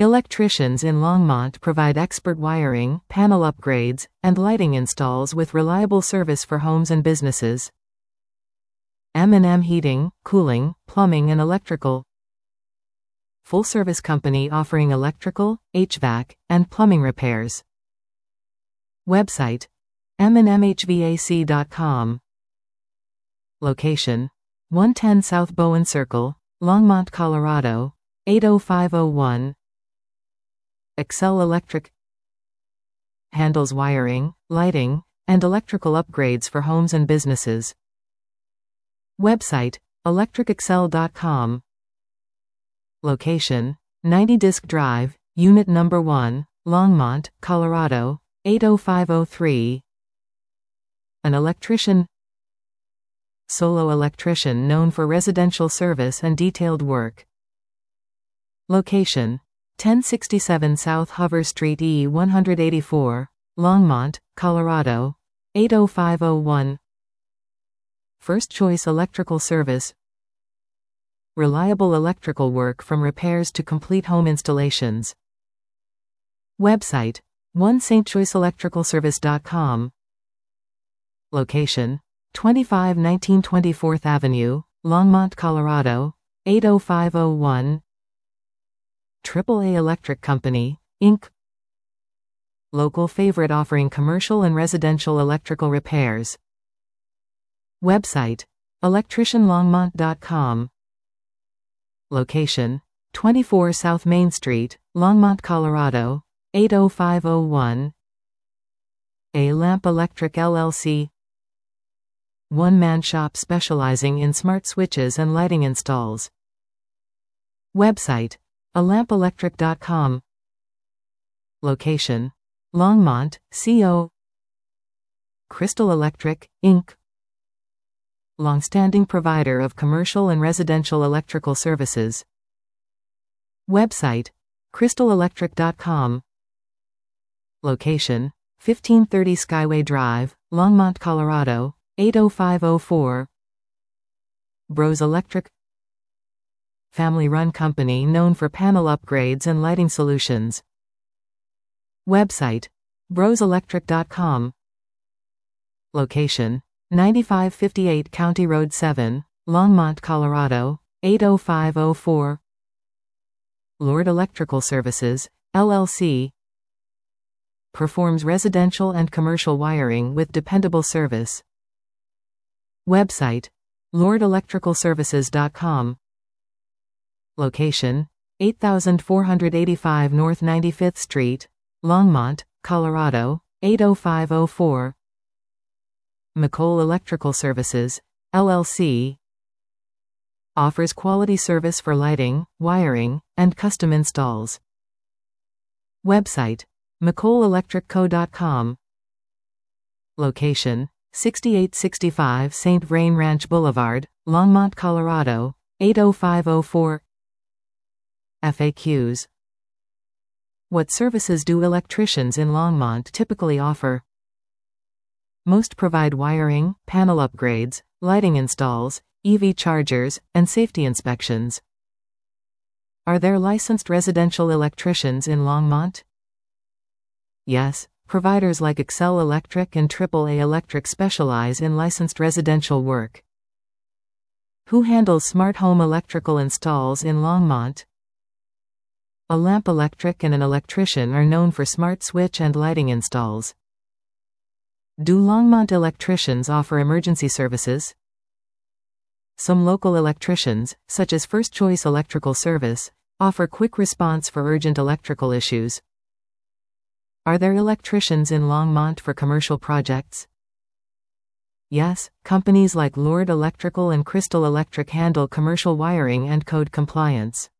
Electricians in Longmont provide expert wiring, panel upgrades, and lighting installs with reliable service for homes and businesses. M&M Heating, Cooling, Plumbing and Electrical. Full-service company offering electrical, HVAC, and plumbing repairs. Website: mnmhvac.com. Location: 110 South Bowen Circle, Longmont, Colorado, 80501. Excel Electric handles wiring, lighting, and electrical upgrades for homes and businesses. Website: electricexcel.com. Location: 90 Disk Drive, Unit No. 1, Longmont, Colorado, 80503. An electrician. Solo electrician known for residential service and detailed work. Location: 1067 South Hover Street E184, Longmont, Colorado, 80501. First choice electrical service. Reliable electrical work from repairs to complete home installations. Website: 1stchoiceelectricalservice.com. Location: 2519 24th Avenue, Longmont, Colorado, 80501. AAA Electric Company, Inc. Local favorite offering commercial and residential electrical repairs. Website: electricianlongmont.com. Location: 24 South Main Street, Longmont, Colorado, 80501. A Lamp Electric LLC. One-man shop specializing in smart switches and lighting installs. Website: alampelectric.com. Location: Longmont, CO. Crystal Electric, Inc. Long-standing provider of commercial and residential electrical services. Website: crystalelectric.com. Location: 1530 Skyway Drive, Longmont, Colorado, 80504. Bros Electric. Family-run company known for panel upgrades and lighting solutions. Website: broselectric.com. Location: 9558 County Road 7, Longmont, Colorado, 80504. Lord Electrical Services, LLC. Performs residential and commercial wiring with dependable service. Website: lordelectricalservices.com. Location: 8485 North 95th Street, Longmont, Colorado, 80504. McColl Electrical Services, LLC. Offers quality service for lighting, wiring, and custom installs. Website: mccollelectricco.com. Location: 6865 St. Vrain Ranch Boulevard, Longmont, Colorado, 80504. FAQs. What services do electricians in Longmont typically offer? Most provide wiring, panel upgrades, lighting installs, EV chargers, and safety inspections. Are there licensed residential electricians in Longmont? Yes, providers like Excel Electric and AAA Electric specialize in licensed residential work. Who handles smart home electrical installs in Longmont? A Lamp Electric and an electrician are known for smart switch and lighting installs. Do Longmont electricians offer emergency services? Some local electricians, such as First Choice Electrical Service, offer quick response for urgent electrical issues. Are there electricians in Longmont for commercial projects? Yes, companies like Lord Electrical and Crystal Electric handle commercial wiring and code compliance.